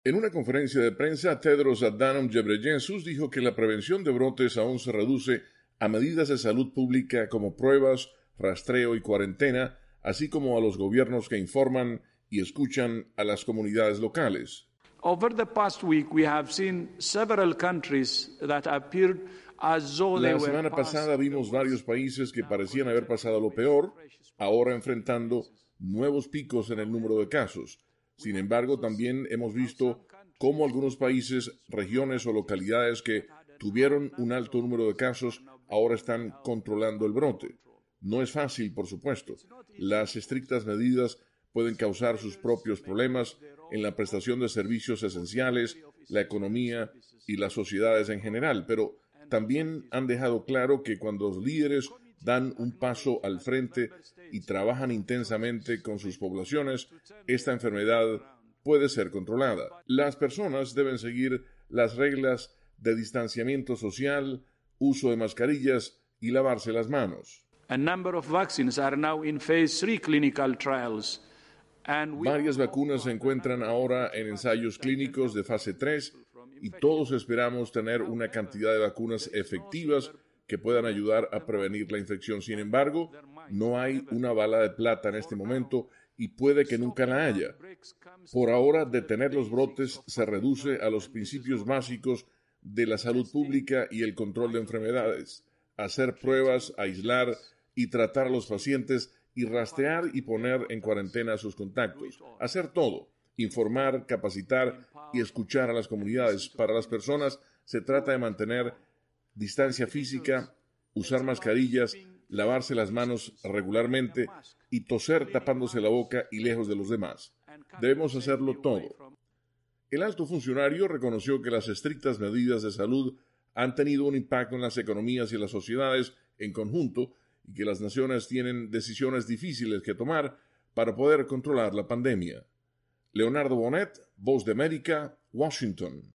En una conferencia de prensa, Tedros Adhanom Ghebreyesus dijo que la prevención de brotes aún se reduce a medidas de salud pública como pruebas, rastreo y cuarentena, así como a los gobiernos que informan y escuchan a las comunidades locales. Over the past week, we have seen several countries that appeared as though they La were semana past pasada the vimos worst. varios países que parecían haber pasado lo peor, ahora enfrentando nuevos picos en el número de casos. Sin embargo, también hemos visto cómo algunos países, regiones o localidades que tuvieron un alto número de casos ahora están controlando el brote. No es fácil, por supuesto. Las estrictas medidas pueden causar sus propios problemas en la prestación de servicios esenciales, la economía y las sociedades en general, pero también han dejado claro que cuando los líderes dan un paso al frente y trabajan intensamente con sus poblaciones, esta enfermedad puede ser controlada. Las personas deben seguir las reglas de distanciamiento social, uso de mascarillas y lavarse las manos. A number of vaccines are now in phase 3 clinical trials. Varias vacunas se encuentran ahora en ensayos clínicos de fase 3 y todos esperamos tener una cantidad de vacunas efectivas que puedan ayudar a prevenir la infección. Sin embargo, no hay una bala de plata en este momento y puede que nunca la haya. Por ahora, detener los brotes se reduce a los principios básicos de la salud pública y el control de enfermedades: hacer pruebas, aislar y tratar a los pacientes y rastrear y poner en cuarentena a sus contactos. Hacer todo: informar, capacitar y escuchar a las comunidades. Para las personas se trata de mantener distancia física, usar mascarillas, lavarse las manos regularmente y toser tapándose la boca y lejos de los demás. Debemos hacerlo todo. El alto funcionario reconoció que las estrictas medidas de salud han tenido un impacto en las economías y las sociedades en conjunto y que las naciones tienen decisiones difíciles que tomar para poder controlar la pandemia. Leonardo Bonet, Voz de América, Washington.